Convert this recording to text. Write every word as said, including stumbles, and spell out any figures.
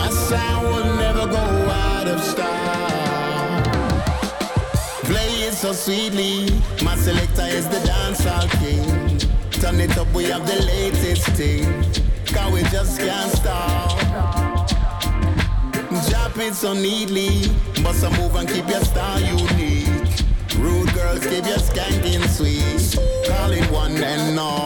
My sound will never go out of style. Play it so sweetly. My selector is the dancehall king. Turn it up, we have the latest thing. Cause we just can't stop. Drop it so neatly. Bust a move and keep your style unique. Rude girls keep your skanking sweet. Call it one and all.